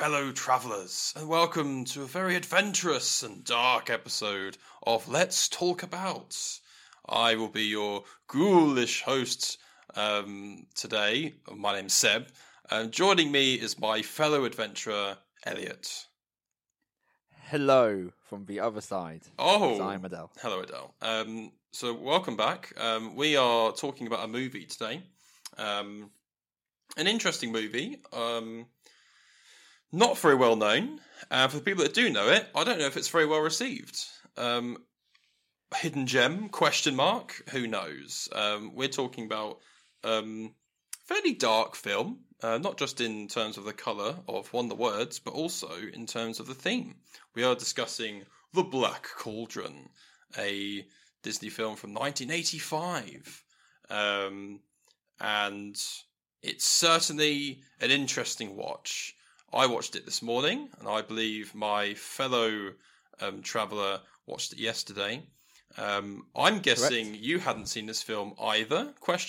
fellow travellers, and welcome to a very adventurous and dark episode of Let's Talk About. I will be your ghoulish host today. My name's Seb, and joining me is my fellow adventurer, Elliot. Hello from the other side. Oh, I'm Adele. Hello, Adele. So welcome back. We are talking about a movie today. An interesting movie. Not very well known. For the people that do know it, I don't know if it's very well received. Hidden gem? ? Who knows? We're talking about fairly dark film, not just in terms of the colour of the words, but also in terms of the theme. We are discussing The Black Cauldron, a Disney film from 1985. And it's certainly an interesting watch. I watched it this morning, and I believe my fellow traveller watched it yesterday. I'm guessing Correct. You hadn't seen this film either, ?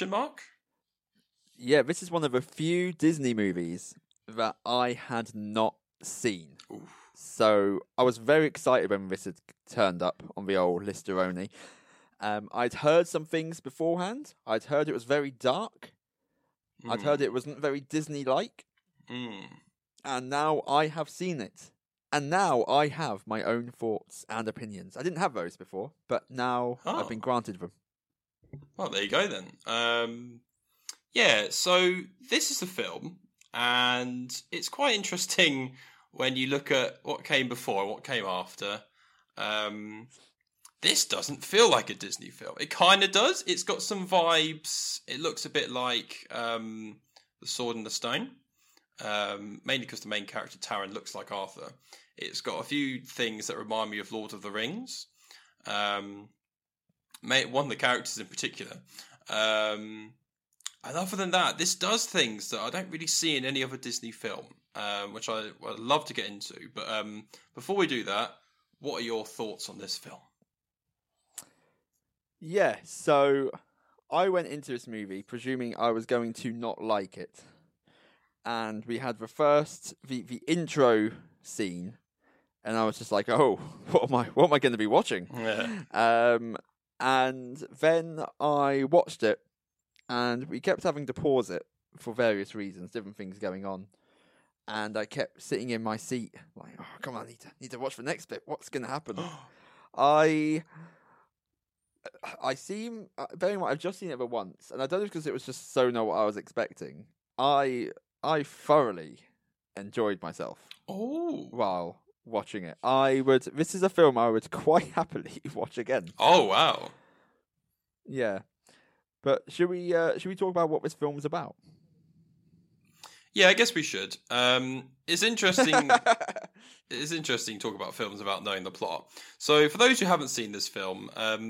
Yeah, this is one of the few Disney movies that I had not seen. Oof. So I was very excited when this had turned up on the old Listeroni. I'd heard some things beforehand. I'd heard it was very dark. I'd heard it wasn't very Disney-like. And now I have seen it. And now I have my own thoughts and opinions. I didn't have those before, but now I've been granted them. Well, there you go then. Yeah, so this is the film, and it's quite interesting when you look at what came before and what came after. This doesn't feel like a Disney film. It kind of does. It's got some vibes. It looks a bit like The Sword and the Stone. Mainly because the main character Taran looks like Arthur. It's got a few things that remind me of Lord of the Rings. One of the characters in particular. And other than that, this does things that I don't really see in any other Disney film, which I'd love to get into. But before we do that, what are your thoughts on this film? Yeah, so I went into this movie presuming I was going to not like it. And we had the intro scene, and I was just like, "Oh, what am I going to be watching?" Yeah. And then I watched it, and we kept having to pause it for various reasons, different things going on, and I kept sitting in my seat like, "Oh, come on, I need to watch the next bit. What's going to happen?" I seem very much. I've just seen it but once, and I don't know if because it was just so not what I was expecting. I thoroughly enjoyed myself while watching it. This is a film I would quite happily watch again. Oh, wow. Yeah. But should we talk about what this film is about? Yeah, I guess we should. It's interesting. It's interesting to talk about films without knowing the plot. So, for those who haven't seen this film,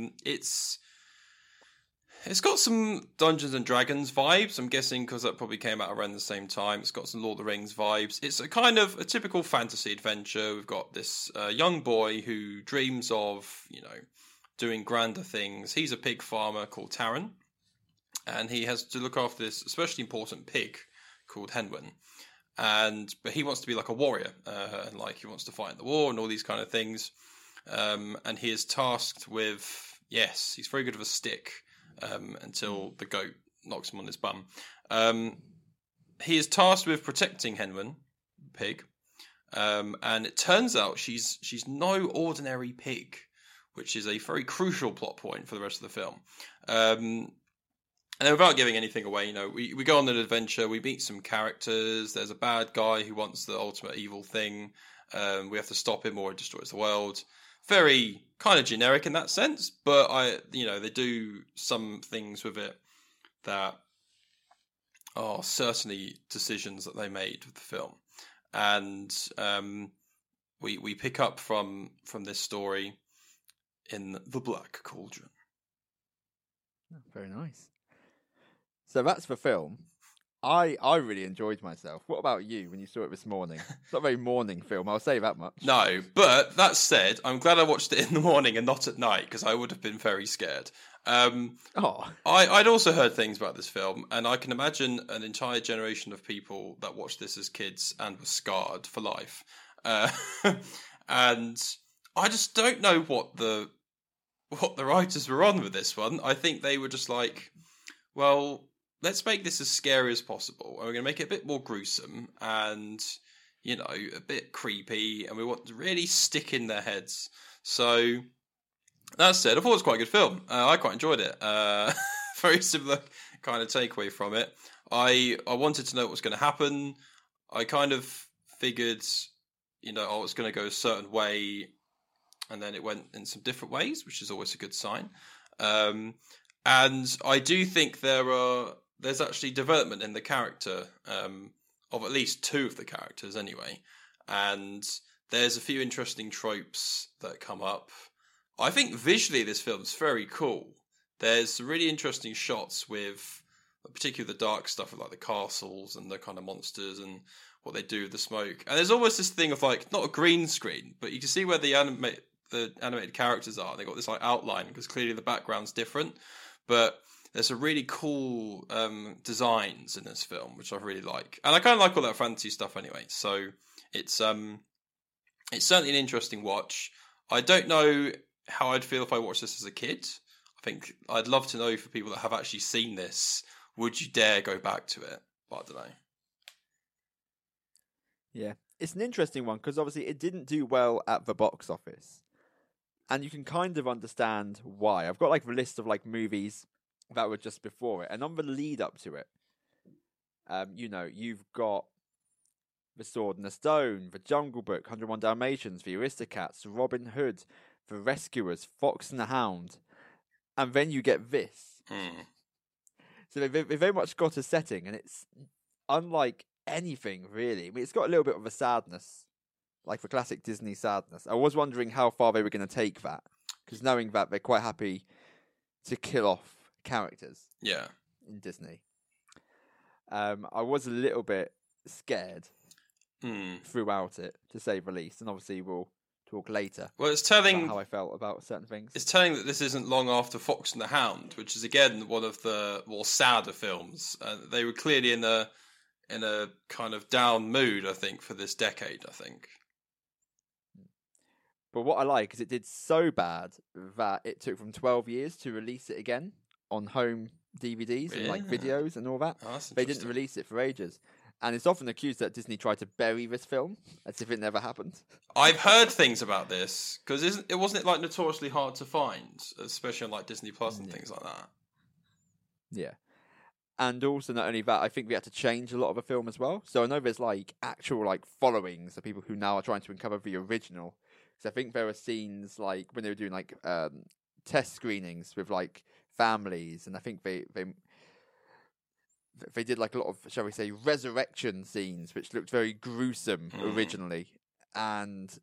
it's got some Dungeons and Dragons vibes, I'm guessing, because that probably came out around the same time. It's got some Lord of the Rings vibes. It's a kind of a typical fantasy adventure. We've got this young boy who dreams of, doing grander things. He's a pig farmer called Taran, and he has to look after this especially important pig called Henwin. But he wants to be like a warrior, and he wants to fight in the war and all these kind of things. And he is tasked with, he's very good with a stick. Until the goat knocks him on his bum. He is tasked with protecting Henwin, pig, and it turns out she's no ordinary pig, which is a very crucial plot point for the rest of the film. And without giving anything away, we go on an adventure, we meet some characters, there's a bad guy who wants the ultimate evil thing, we have to stop him or it destroys the world. Very kind of generic in that sense, but they do some things with it that are certainly decisions that they made with the film, and we pick up from this story in The Black Cauldron. Very nice. So that's the film. I really enjoyed myself. What about you when you saw it this morning? It's not a very morning film, I'll say that much. No, but that said, I'm glad I watched it in the morning and not at night because I would have been very scared. I'd also heard things about this film, and I can imagine an entire generation of people that watched this as kids and were scarred for life. And I just don't know what the writers were on with this one. I think they were just like, well, let's make this as scary as possible, and we're going to make it a bit more gruesome and, you know, a bit creepy, and we want to really stick in their heads. So that said, I thought it was quite a good film. I quite enjoyed it. Very similar kind of takeaway from it. I wanted to know what was going to happen. I kind of figured, you know, oh, it's going to go a certain way, and then it went in some different ways, which is always a good sign. And I do think there's actually development in the character of at least two of the characters anyway. And there's a few interesting tropes that come up. I think visually this film's very cool. There's some really interesting shots with particularly the dark stuff of like the castles and the kind of monsters and what they do with the smoke. And there's almost this thing of like, not a green screen, but you can see where the animated characters are. They got this like outline because clearly the background's different. But there's some really cool designs in this film, which I really like. And I kind of like all that fantasy stuff anyway. So it's certainly an interesting watch. I don't know how I'd feel if I watched this as a kid. I think I'd love to know for people that have actually seen this, would you dare go back to it? But I don't know. Yeah, it's an interesting one because obviously it didn't do well at the box office. And you can kind of understand why. I've got like the list of like movies that were just before it. And on the lead up to it, you know, you've got The Sword and the Stone, The Jungle Book, 101 Dalmatians, The Aristocats, Robin Hood, The Rescuers, Fox and the Hound. And then you get this. So they very much got a setting, and it's unlike anything, really. I mean, it's got a little bit of a sadness, like the classic Disney sadness. I was wondering how far they were going to take that, because knowing that they're quite happy to kill off characters in Disney. I was a little bit scared throughout it, to say the least, and obviously we'll talk later. Well, it's telling about how I felt about certain things. It's telling that this isn't long after Fox and the Hound, which is again one of the more sadder films. They were clearly in a kind of down mood, I think, for this decade. I think. But what I like is it did so bad that it took them 12 years to release it again on home DVDs and like videos and all that. Oh, they didn't release it for ages. And it's often accused that Disney tried to bury this film as if it never happened. I've heard things about this because it wasn't like notoriously hard to find, especially on like Disney Plus and things like that. Yeah. And also, not only that, I think we had to change a lot of the film as well. So I know there's like actual like followings of people who now are trying to uncover the original. So I think there were scenes like when they were doing like test screenings with like families, and I think they did like a lot of, shall we say, resurrection scenes, which looked very gruesome originally, and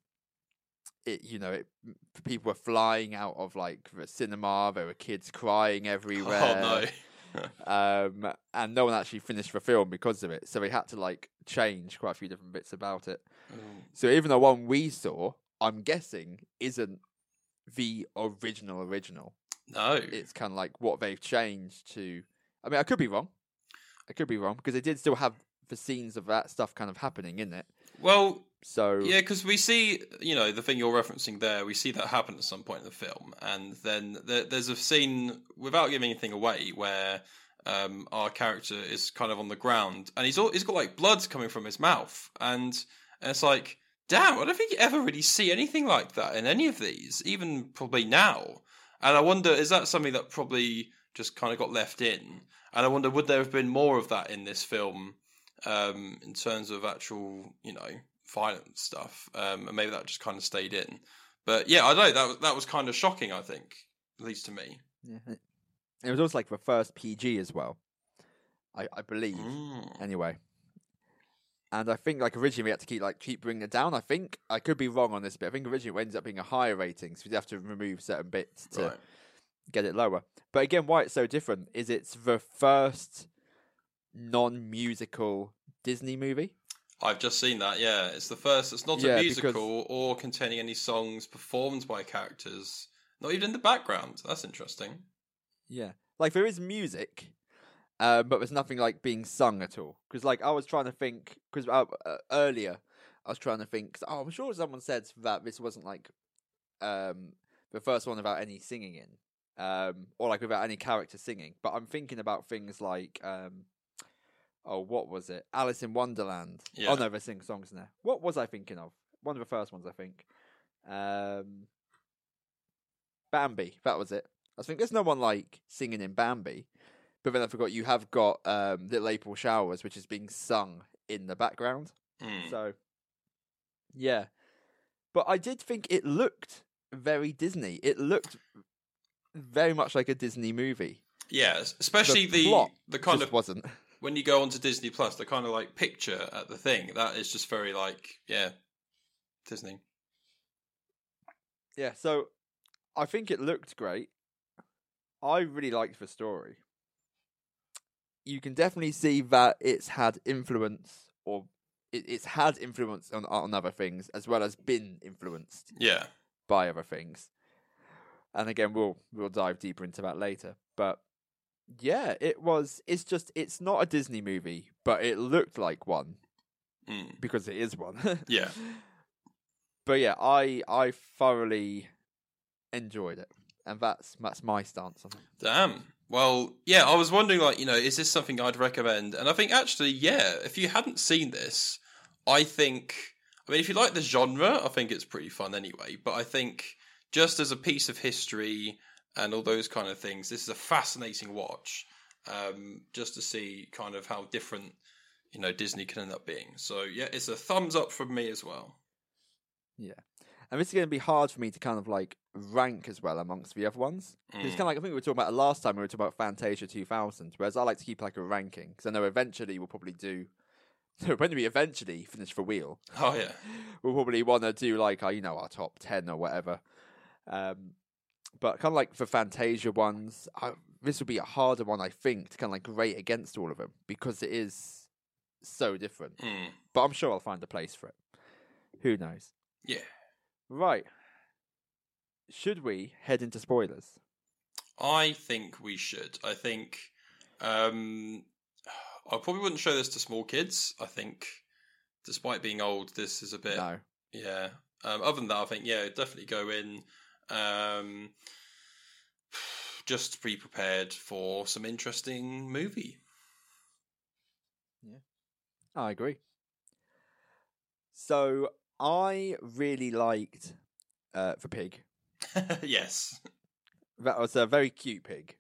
people were flying out of like the cinema. There were kids crying everywhere. Oh no! And no one actually finished the film because of it, so they had to like change quite a few different bits about it. So even the one we saw, I'm guessing, isn't the original. No, it's kind of like what they've changed to. I mean, I could be wrong because they did still have the scenes of that stuff kind of happening in it. Well, so yeah, because we see, the thing you're referencing there, we see that happen at some point in the film, and then there's a scene, without giving anything away, where our character is kind of on the ground, and he's got like blood coming from his mouth, and it's like, damn, I don't think you ever really see anything like that in any of these, even probably now. And I wonder, is that something that probably just kind of got left in? And I wonder, would there have been more of that in this film, in terms of actual, violent stuff? And maybe that just kind of stayed in. But yeah, I don't know, that was kind of shocking, I think, at least to me. Yeah. It was also like the first PG as well, I believe. Anyway. And I think like originally we had to keep bringing it down. I think I could be wrong on this, but I think originally it ends up being a higher rating, so we'd have to remove certain bits to get it lower. But again, why it's so different is it's the first non-musical Disney movie. I've just seen that. Yeah, it's the first. It's not a musical or containing any songs performed by characters, not even in the background. That's interesting. Yeah, like there is music, but there's nothing like being sung at all. Because like I was trying to think, because earlier I was trying to think. I'm sure someone said that this wasn't like the first one without any singing in, or like without any character singing. But I'm thinking about things like, what was it? Alice in Wonderland. Yeah. Oh no, they sing songs in there. What was I thinking of? One of the first ones, I think. Bambi. That was it. I think there's no one like singing in Bambi. But then I forgot you have got Little April Showers, which is being sung in the background. So, yeah. But I did think it looked very Disney. It looked very much like a Disney movie. Yeah, especially the kind just of wasn't. When you go onto Disney Plus, the kind of like picture at the thing that is just very like Disney. Yeah, so I think it looked great. I really liked the story. You can definitely see that it's had influence, or it's had influence on other things, as well as been influenced by other things. And again, we'll dive deeper into that later. But yeah, it's not a Disney movie, but it looked like one because it is one. Yeah. But yeah, I thoroughly enjoyed it, and that's my stance on it. Damn. Well, yeah, I was wondering, like, is this something I'd recommend? And I think actually, yeah, if you hadn't seen this, if you like the genre, I think it's pretty fun anyway. But I think just as a piece of history and all those kind of things, this is a fascinating watch, just to see kind of how different, Disney can end up being. So yeah, it's a thumbs up from me as well. Yeah. And this is going to be hard for me to kind of like rank as well amongst the other ones. It's kind of like, I think we were talking about it last time, we were talking about Fantasia 2000, whereas I like to keep like a ranking, because I know eventually we'll probably do, when we eventually finish the wheel. Oh yeah. We'll probably want to do like, our top 10 or whatever. But kind of like for Fantasia ones, this would be a harder one, I think, to kind of like rate against all of them, because it is so different. But I'm sure I'll find a place for it. Who knows? Yeah. Right. Should we head into spoilers? I think we should. I think I probably wouldn't show this to small kids. I think, despite being old, this is a bit... No. Yeah. Other than that, I think, definitely go in. Just be prepared for some interesting movie. Yeah. I agree. So, I really liked the pig. Yes. That was a very cute pig.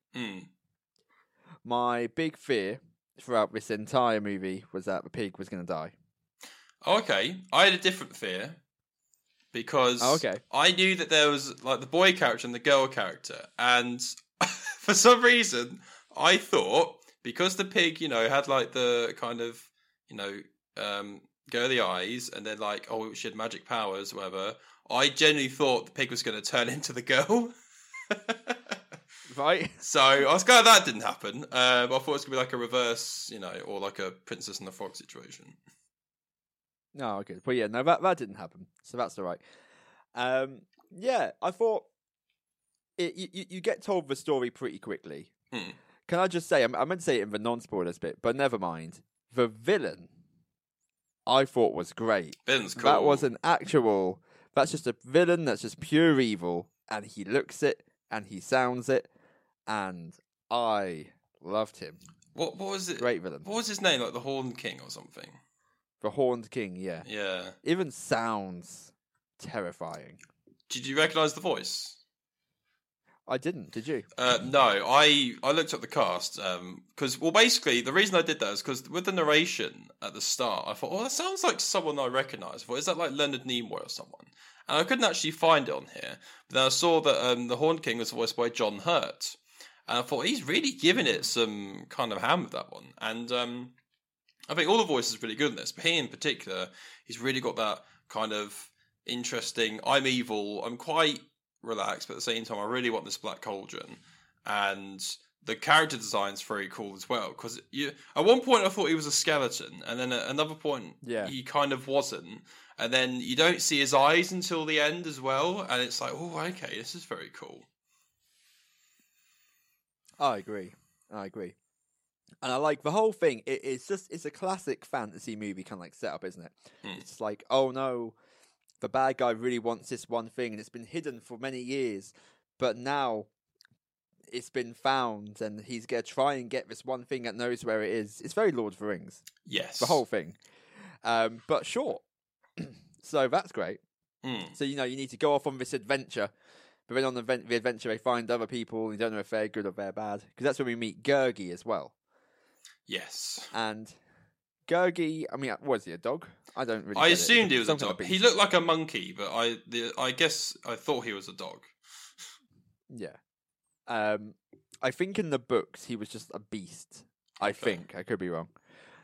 My big fear throughout this entire movie was that the pig was going to die. Oh, okay. I had a different fear because I knew that there was like the boy character and the girl character, and for some reason I thought, because the pig, had like the kind of, girly eyes, and then like, she had magic powers, whatever. I genuinely thought the pig was going to turn into the girl. Right. So I was glad that didn't happen. But I thought it was going to be like a reverse, or like a Princess and the Frog situation. No, okay. But yeah, no, that didn't happen. So that's all right. Yeah, I thought you get told the story pretty quickly. Can I just say, I meant to say it in the non-spoilers bit, but never mind. The villain, I thought was great. Villain's cool. That was that's just a villain that's just pure evil, and he looks it, and he sounds it, and I loved him. What was it? Great villain. What was his name? Like the Horned King or something? The Horned King, yeah. Yeah. Even sounds terrifying. Did you recognise the voice? I didn't. Did you? No, I looked up the cast because, basically the reason I did that is because with the narration at the start, I thought, that sounds like someone I recognise. I thought, is that like Leonard Nimoy or someone? And I couldn't actually find it on here. But then I saw that the Horned King was voiced by John Hurt, and I thought he's really giving it some kind of hand with that one. And I think all the voices are really good in this, but he in particular, he's really got that kind of interesting. I'm evil. I'm quite relaxed, but at the same time, I really want this black cauldron, and the character design's very cool as well. Because at one point I thought he was a skeleton, and then at another point he kind of wasn't. And then you don't see his eyes until the end as well, and it's like, oh, okay, this is very cool. I agree. And I like the whole thing. It's a classic fantasy movie kind of like setup, isn't it? It's like, oh no, the bad guy really wants this one thing, and it's been hidden for many years, but now it's been found, and he's going to try and get this one thing that knows where it is. It's very Lord of the Rings. Yes. The whole thing. But short. So that's great. So, you need to go off on this adventure. But then on the adventure, they find other people, and you don't know if they're good or they're bad. Because that's when we meet Gurgi as well. Yes. And Gurgi, I mean, was he a dog? I don't really I assumed he was a dog. He looked like a monkey, but I guess I thought he was a dog. Yeah. I think in the books he was just a beast. I think. I could be wrong.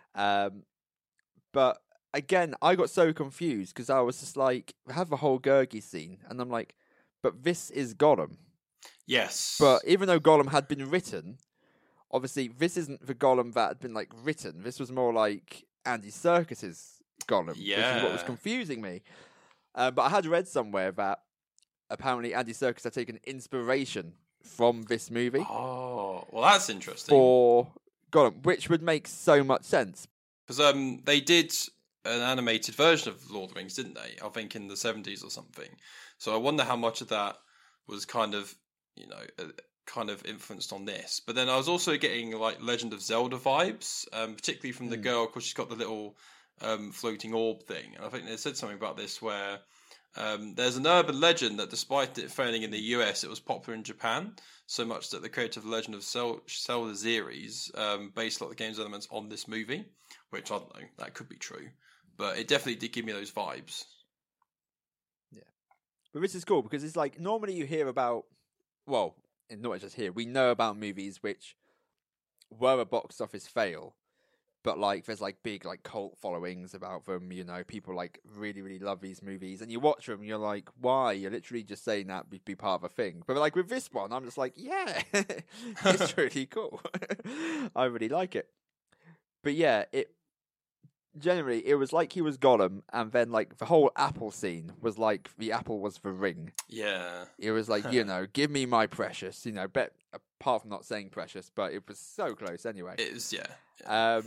But again, I got so confused because I was just like, I have the whole Gurgi scene, and I'm like, but this is Gollum. Yes. But even though Gollum had been written, obviously this isn't the Gollum that had been like written. This was more like Andy Serkis's Gollum. Yeah. Which is what was confusing me. But I had read somewhere that apparently Andy Serkis had taken inspiration from this movie. Oh, well, that's interesting. For Gollum, which would make so much sense. Because they did an animated version of Lord of the Rings, didn't they? I think in the 70s or something. So I wonder how much of that was kind of, kind of influenced on this. But then I was also getting like Legend of Zelda vibes, particularly from the girl, because she's got the little floating orb thing. And I think they said something about this where there's an urban legend that despite it failing in the US, it was popular in Japan, so much that the creator of the Legend of Zelda series based a lot of the game's elements on this movie, which I don't know, that could be true. But it definitely did give me those vibes. Yeah. But this is cool because it's like, normally you hear about, well, and not just here, we know about movies which were a box office fail, but like there's like big like cult followings about them, people like really, really love these movies, and you watch them and you're like, why? You're literally just saying that be part of a thing. But like with this one, I'm just like, yeah, it's really cool. I really like it. But yeah, generally, it was like he was Gollum, and then like the whole apple scene was like the apple was the ring. Yeah. It was like, give me my precious, apart from not saying precious, but it was so close anyway. It is, yeah.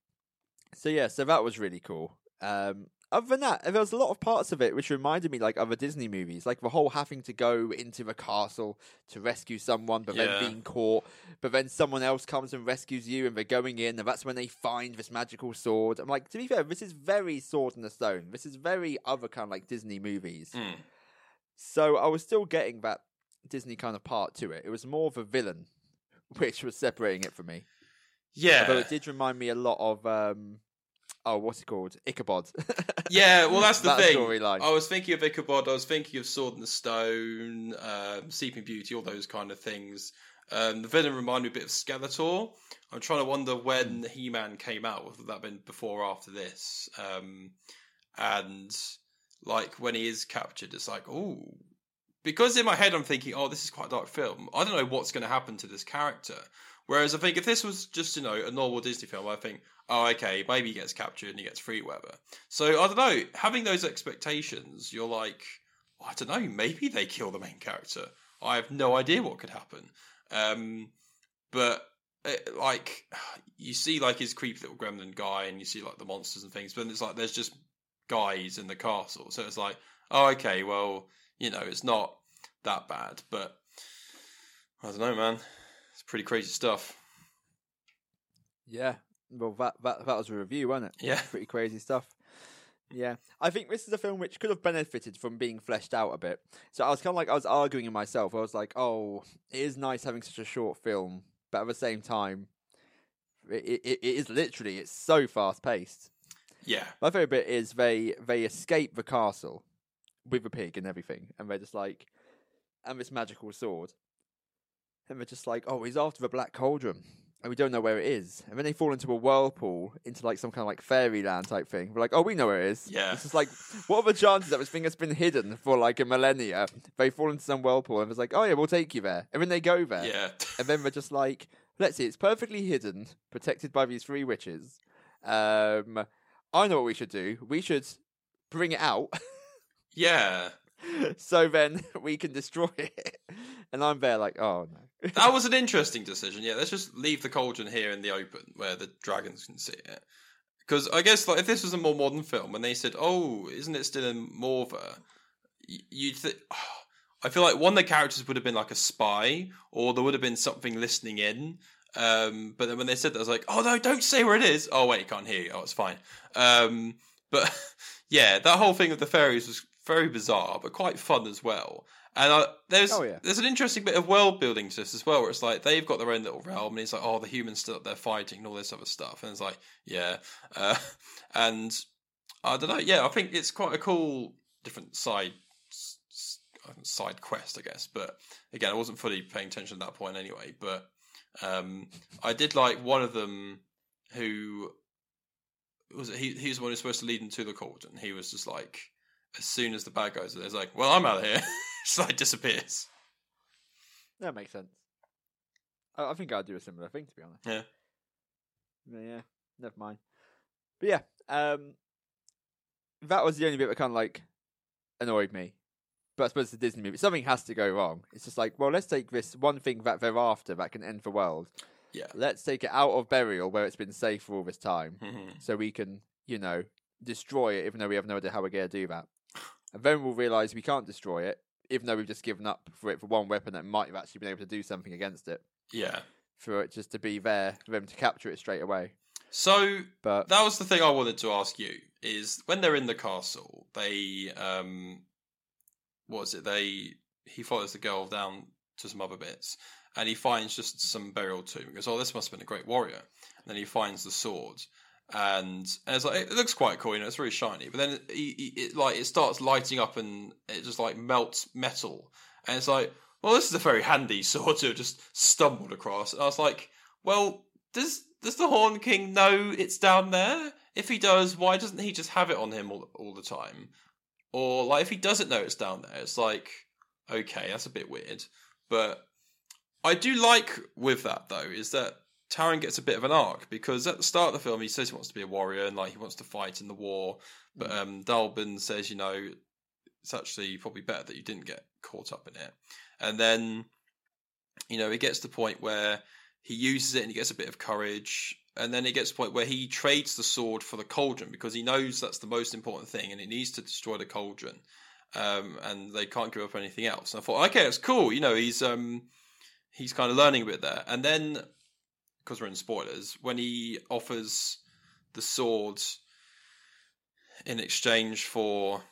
So that was really cool. Other than that, there was a lot of parts of it which reminded me like other Disney movies, like the whole having to go into the castle to rescue someone, but then being caught, but then someone else comes and rescues you, and they're going in, and that's when they find this magical sword. I'm like, to be fair, this is very Sword in the Stone. This is very other kind of like Disney movies. So I was still getting that Disney kind of part to it. It was more of a villain, which was separating it from me. Yeah. Although it did remind me a lot of what's it called? Ichabod. Yeah, well, that's the thing. Storyline. I was thinking of Ichabod. I was thinking of Sword in the Stone, Sleeping Beauty, all those kind of things. The villain reminded me a bit of Skeletor. I'm trying to wonder when He-Man came out. Would that have been before or after this? And like when he is captured, it's like, ooh. Because in my head I'm thinking, oh, this is quite a dark film. I don't know what's going to happen to this character. Whereas I think if this was just, a normal Disney film, I think, oh, okay, maybe he gets captured and he gets free, whatever. So, I don't know, having those expectations, you're like, I don't know, maybe they kill the main character. I have no idea what could happen. But, you see, like, his creepy little gremlin guy, and you see, like, the monsters and things, but it's like, there's just guys in the castle. So it's like, oh, okay, well, it's not that bad. But, I don't know, man. It's pretty crazy stuff. Yeah. Well, that was a review, wasn't it? Yeah. Pretty crazy stuff. Yeah. I think this is a film which could have benefited from being fleshed out a bit. So I was arguing in myself. I was like, oh, it is nice having such a short film, but at the same time, it is literally, it's so fast paced. Yeah. My favourite bit is they escape the castle with a pig and everything, and they're just like, and this magical sword. And they're just like, oh, he's after the Black Cauldron, and we don't know where it is. And then they fall into a whirlpool, into like some kind of like fairyland type thing. We're like, oh, we know where it is. Yeah. It's just like, what are the chances that this thing has been hidden for like a millennia? They fall into some whirlpool, and it's like, oh yeah, we'll take you there. And then they go there. Yeah. And then they're just like, let's see, it's perfectly hidden, protected by these 3 witches. I know what we should do. We should bring it out. Yeah. So then we can destroy it. And I'm there like, oh no. That was an interesting decision. Yeah, let's just leave the cauldron here in the open where the dragons can see it. Because I guess like if this was a more modern film and they said, "Oh, isn't it still in Morva?" You'd think. I feel like one of the characters would have been like a spy, or there would have been something listening in. But then when they said that, I was like, "Oh no, don't say where it is." Oh wait, can't hear you. Oh, it's fine. But yeah, that whole thing of the fairies was very bizarre, but quite fun as well. And there's an interesting bit of world building to this as well, where it's like they've got their own little realm, and it's like, oh, the humans still up there fighting and all this other stuff, and it's like, yeah, and I don't know, yeah, I think it's quite a cool different side quest, I guess. But again, I wasn't fully paying attention at that point anyway. But I did like one of them who was he's the one who's supposed to lead into the cauldron. He was just like, as soon as the bad guys are there, he's like, well, I'm out of here. Just like disappears. That makes sense. I think I'd do a similar thing, to be honest. Yeah, never mind. But yeah, that was the only bit that kind of like annoyed me. But I suppose it's a Disney movie. Something has to go wrong. It's just like, well, let's take this one thing that they're after that can end the world. Yeah. Let's take it out of burial where it's been safe for all this time, so we can, destroy it, even though we have no idea how we're going to do that. And then we'll realise we can't destroy it, even though we've just given up for it for one weapon that might have actually been able to do something against it. Yeah. For it just to be there, for them to capture it straight away. So, that was the thing I wanted to ask you, is when they're in the castle, they, he follows the girl down to some other bits, and he finds just some burial tomb. He goes, oh, this must have been a great warrior. And then he finds the sword. And it's like, it looks quite cool, it's really shiny. But then it starts lighting up and it just like melts metal. And it's like, well, this is a very handy sword to have just stumbled across. And I was like, well, does the Horn King know it's down there? If he does, why doesn't he just have it on him all the time? Or like if he doesn't know it's down there, it's like, okay, that's a bit weird. But I do like with that though, is that Taran gets a bit of an arc, because at the start of the film he says he wants to be a warrior and like he wants to fight in the war, but Dalbin says, it's actually probably better that you didn't get caught up in it. And then, it gets to the point where he uses it and he gets a bit of courage, and then it gets to the point where he trades the sword for the cauldron because he knows that's the most important thing and he needs to destroy the cauldron, and they can't give up anything else. And I thought, okay, it's cool, he's kind of learning a bit there. And then, because we're in spoilers, when he offers the sword in exchange for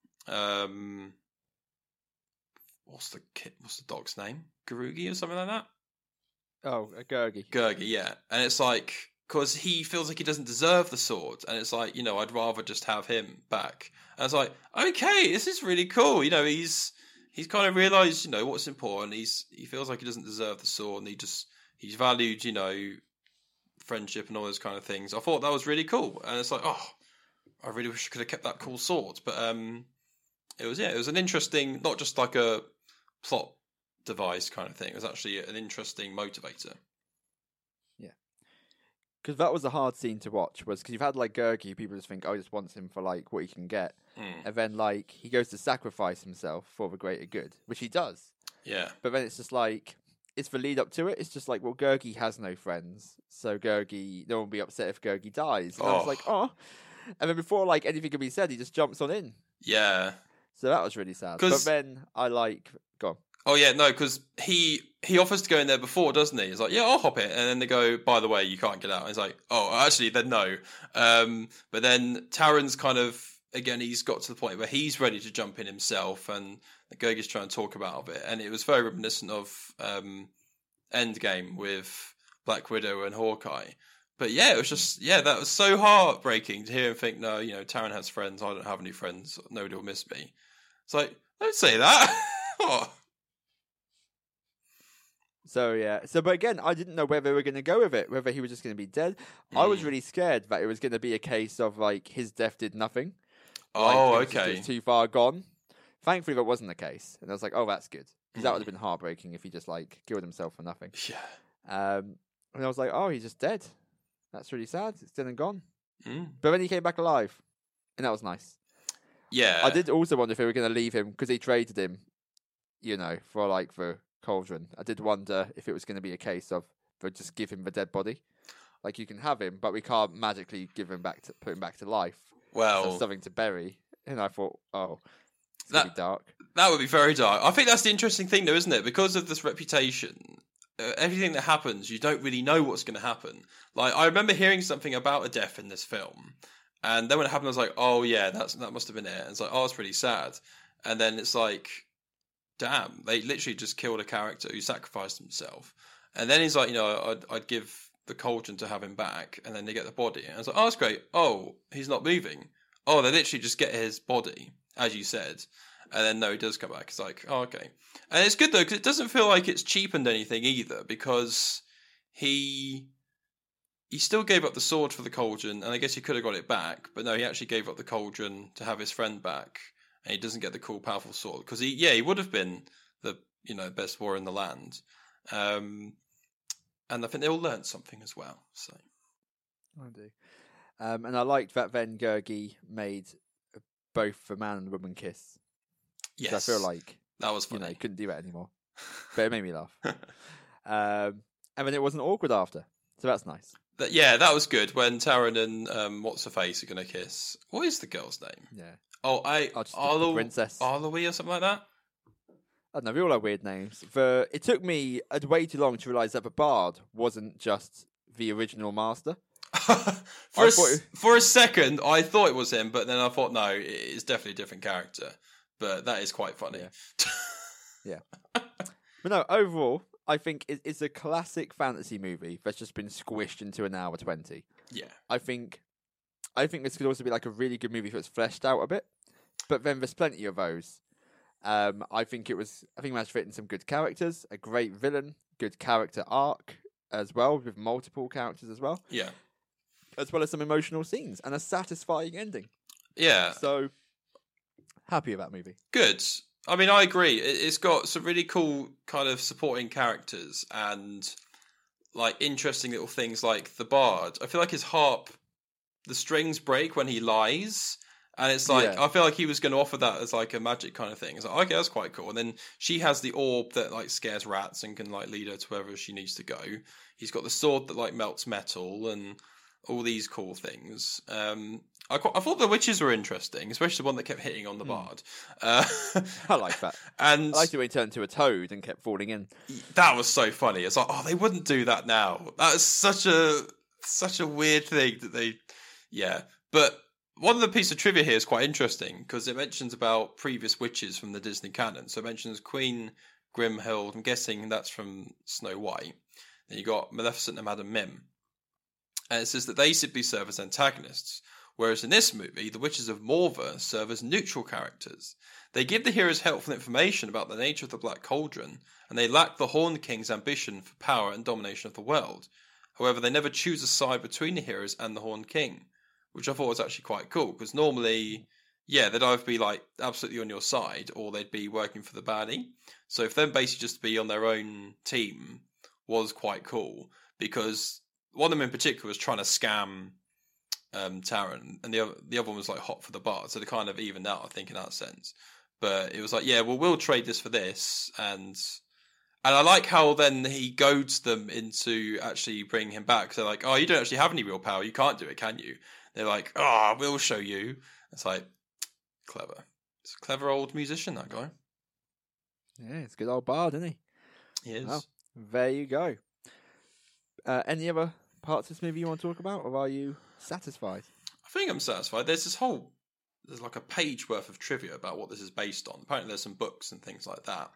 what's the dog's name? Garugi or something like that? Oh, a Gurgi. Gurgi, yeah. And it's like, because he feels like he doesn't deserve the sword, and it's like, I'd rather just have him back. And it's like, okay, this is really cool. He's kind of realised, what's important. He feels like he doesn't deserve the sword, and he's valued, friendship and all those kind of things. I thought that was really cool, and it's like, oh, I really wish I could have kept that cool sword. But it was an interesting, not just like a plot device kind of thing. It was actually an interesting motivator. Yeah, because that was a hard scene to watch. Was because you've had like Gurgi, people just think, oh, he just wants him for like what he can get, and then like he goes to sacrifice himself for the greater good, which he does. Yeah, but then it's just like, it's the lead up to it. It's just like, well, Gurgi has no friends, so no one will be upset if Gurgi dies. And I was like, oh. And then before like anything can be said, he just jumps on in. Yeah. So that was really sad. But then go on. Oh yeah, no, because he offers to go in there before, doesn't he? He's like, yeah, I'll hop in. And then they go, by the way, you can't get out. And he's like, oh, actually, then no. But then Taran's kind of, again, he's got to the point where he's ready to jump in himself, and Gurgi's trying to talk about it. And it was very reminiscent of Endgame with Black Widow and Hawkeye. But yeah, it was just, that was so heartbreaking to hear him think, no, Taran has friends, I don't have any friends, nobody will miss me. It's like, don't say that. Oh. So but again, I didn't know where they were going to go with it, whether he was just going to be dead. I was really scared that it was going to be a case of like his death did nothing. Oh, like, okay. He was too far gone. Thankfully, that wasn't the case, and I was like, oh, that's good, because that would have been heartbreaking if he just like killed himself for nothing. Yeah. And I was like, oh, he's just dead. That's really sad. It's dead and gone. Mm. But then he came back alive, and that was nice. Yeah. I did also wonder if they were going to leave him because he traded him, for the cauldron. I did wonder if it was going to be a case of they'll just give him the dead body. Like, you can have him, but we can't magically put him back to life. Well, so something to bury. And I thought, it's going to be dark. That would be very dark. I think that's the interesting thing, though, isn't it? Because of this reputation, everything that happens, you don't really know what's going to happen. Like, I remember hearing something about a death in this film, and then when it happened, I was like, oh, yeah, that must have been it. And it's like, oh, it's pretty sad. And then it's like, damn, they literally just killed a character who sacrificed himself. And then he's like, I'd give the cauldron to have him back, and then they get the body. And I was like, oh, that's great. Oh, he's not moving. Oh, they literally just get his body, as you said. And then, no, he does come back. It's like, oh, okay. And it's good, though, because it doesn't feel like it's cheapened anything either, because he still gave up the sword for the cauldron, and I guess he could have got it back, but no, he actually gave up the cauldron to have his friend back, and he doesn't get the cool, powerful sword, because he would have been the, best warrior in the land. And I think they all learned something as well. So I do. And I liked that then Gurgi made both the man and the woman kiss. Yes. I feel like that was funny. You couldn't do that anymore. But it made me laugh. And then it wasn't awkward after. So that's nice. That was good when Taran and What's-Her-Face are going to kiss. What is the girl's name? Yeah. Oh, the princess. Arloe or something like that? I don't know, they all have weird names. It took me way too long to realise that the bard wasn't just the original master. For a second, I thought it was him, but then I thought, no, it's definitely a different character. But that is quite funny. Yeah. But no, overall, I think it's a classic fantasy movie that's just been squished into an hour 20. Yeah. I think this could also be like a really good movie if it's fleshed out a bit. But then there's plenty of those. I think managed to fit in some good characters, a great villain, good character arc as well, with multiple characters as well. Yeah. As well as some emotional scenes and a satisfying ending. Yeah. So, happy with that movie. Good. I mean, I agree. It's got some really cool kind of supporting characters and like interesting little things like the bard. I feel like his harp, the strings break when he lies. And it's like, I feel like he was going to offer that as like a magic kind of thing. It's like, okay, that's quite cool. And then she has the orb that like scares rats and can like lead her to wherever she needs to go. He's got the sword that like melts metal and all these cool things. I thought the witches were interesting, especially the one that kept hitting on the bard. I like that. And I liked it when he turned into a toad and kept falling in. That was so funny. It's like, oh, they wouldn't do that now. That is such a weird thing that they, yeah. But one of the pieces of trivia here is quite interesting because it mentions about previous witches from the Disney canon. So it mentions Queen Grimhild. I'm guessing that's from Snow White. Then you got Maleficent and Madame Mim. And it says that they simply serve as antagonists, whereas in this movie, the witches of Morva serve as neutral characters. They give the heroes helpful information about the nature of the Black Cauldron, and they lack the Horned King's ambition for power and domination of the world. However, they never choose a side between the heroes and the Horned King, which I thought was actually quite cool, because normally, yeah, they'd either be like absolutely on your side, or they'd be working for the baddie. So if them basically just be on their own team was quite cool, because one of them in particular was trying to scam Taran, and the other one was like hot for the bard, so they kind of evened out, I think, in that sense. But it was like, yeah, well, we'll trade this for this, and I like how then he goads them into actually bringing him back. So they're like, oh, you don't actually have any real power, you can't do it, can you? They're like, oh, we'll show you. It's like, clever. It's a clever old musician, that guy. Yeah, it's a good old bard, isn't he? He is. Well, there you go. Any other parts of this movie you want to talk about, or are you satisfied? I think I'm satisfied. There's like a page worth of trivia about what this is based on. Apparently there's some books and things like that.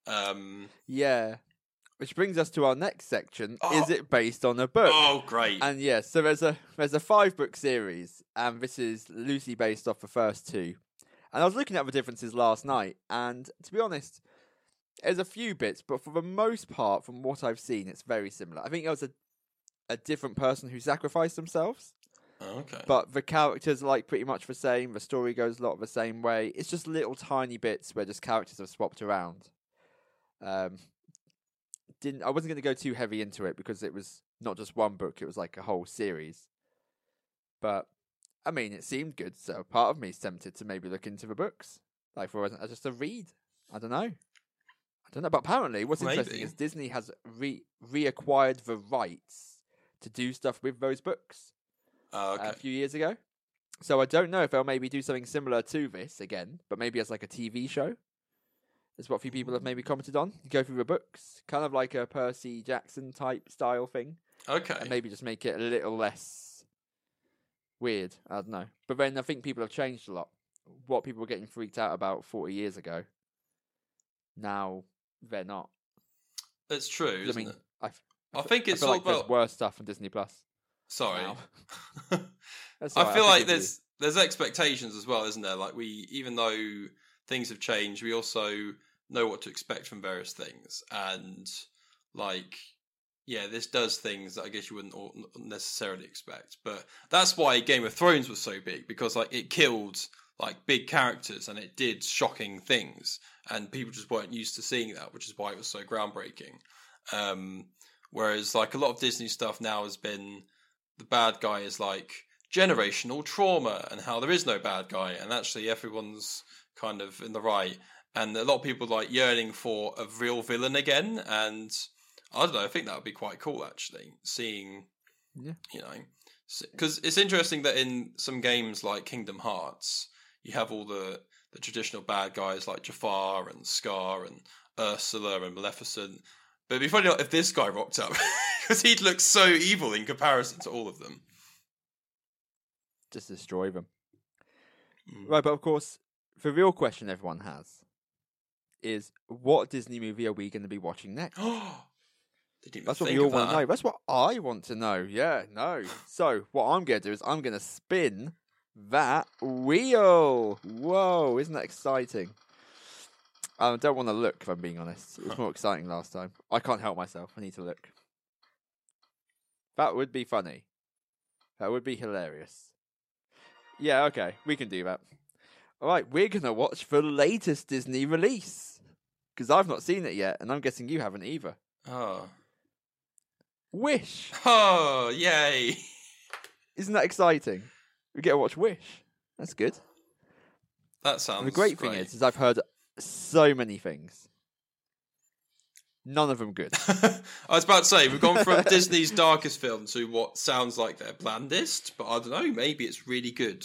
Yeah. Which brings us to our next section. Is it based on a book? Oh, great. And yes, so there's a 5-book series, and this is loosely based off the first 2. And I was looking at the differences last night, and to be honest, there's a few bits, but for the most part, from what I've seen, it's very similar. I think it was a different person who sacrificed themselves. Oh, okay. But the characters are like pretty much the same. The story goes a lot the same way. It's just little tiny bits where just characters have swapped around. I wasn't going to go too heavy into it because it was not just one book. It was like a whole series. But I mean, it seemed good, so part of me is tempted to maybe look into the books, like for just a read. I don't know. But apparently, what's interesting is Disney has reacquired the rights to do stuff with those books a few years ago. So I don't know if they'll maybe do something similar to this again, but maybe as like a TV show. Is what a few people have maybe commented on. You go through the books, kind of like a Percy Jackson type style thing. Okay. And maybe just make it a little less weird. I don't know. But then I think people have changed a lot. What people were getting freaked out about 40 years ago, now they're not. It's true, isn't it? I think it's all like about... there's worse stuff on Disney Plus. Sorry. I feel like there's expectations as well, isn't there? Like even though things have changed, we also know what to expect from various things, and this does things that I guess you wouldn't necessarily expect. But that's why Game of Thrones was so big, because it killed big characters and it did shocking things, and people just weren't used to seeing that, which is why it was so groundbreaking. Whereas a lot of Disney stuff now has been, the bad guy is generational trauma and how there is no bad guy, and actually everyone's kind of in the right, and a lot of people yearning for a real villain again. And I don't know, I think that would be quite cool actually, seeing, because it's interesting that in some games like Kingdom Hearts, you have all the traditional bad guys like Jafar and Scar and Ursula and Maleficent. But it'd be funny if this guy rocked up, because he'd look so evil in comparison to all of them. Just destroy them. Right, but of course, the real question everyone has is, what Disney movie are we going to be watching next? That's what we all want to know. That's what I want to know. Yeah, no. So, what I'm going to do is I'm going to spin that wheel. Whoa, isn't that exciting? I don't want to look, if I'm being honest. It was more exciting last time. I can't help myself. I need to look. That would be funny. That would be hilarious. Yeah, okay. We can do that. All right, we're going to watch the latest Disney release. Because I've not seen it yet, and I'm guessing you haven't either. Oh. Wish. Oh, yay. Isn't that exciting? We get to watch Wish. That's good. That sounds and the great thing is I've heard so many things. None of them good. I was about to say, we've gone from Disney's darkest film to what sounds like their blandest, but I don't know, maybe it's really good.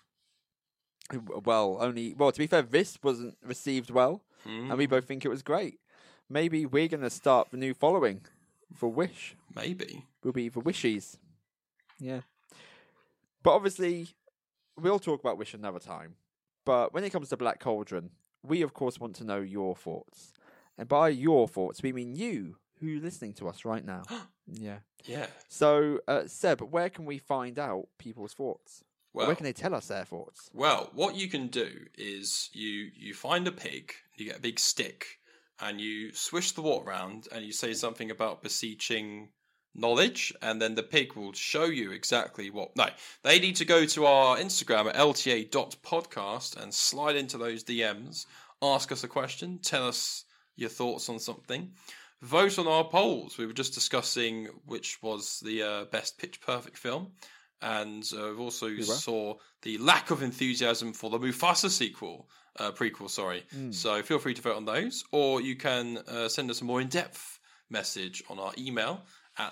Well, to be fair, this wasn't received well, and we both think it was great. Maybe we're going to start the new following for Wish. Maybe. We'll be the Wishies. Yeah. But obviously, we'll talk about Wish another time. But when it comes to Black Cauldron, we of course want to know your thoughts. And by your thoughts, we mean you, who's listening to us right now. Yeah. Yeah. So, Seb, where can we find out people's thoughts? Well, where can they tell us their thoughts? Well, what you can do is you find a pig, you get a big stick, and you swish the water around, and you say something about beseeching knowledge, and then the pig will show you exactly what. No, they need to go to our Instagram at lta.podcast and slide into those DMs, ask us a question, tell us your thoughts on something, vote on our polls. We were just discussing which was the best Pitch Perfect film, and we've also saw the lack of enthusiasm for the Mufasa prequel. So feel free to vote on those, or you can send us a more in-depth message on our email at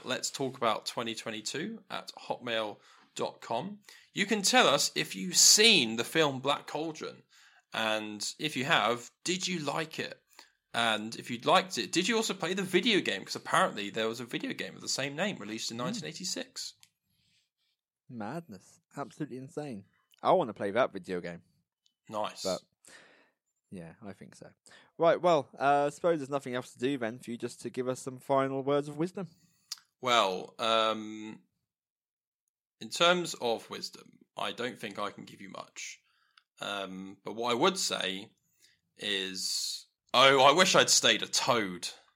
letstalkabout2022@hotmail.com. You can tell us if you've seen the film Black Cauldron, and if you have, did you like it? And if you liked it, did you also play the video game? Because apparently there was a video game of the same name released in 1986. Madness. Absolutely insane. I want to play that video game. Nice. But yeah, I think so. Right, well, I suppose there's nothing else to do then for you just to give us some final words of wisdom. Well, in terms of wisdom, I don't think I can give you much. But what I would say is, I wish I'd stayed a toad.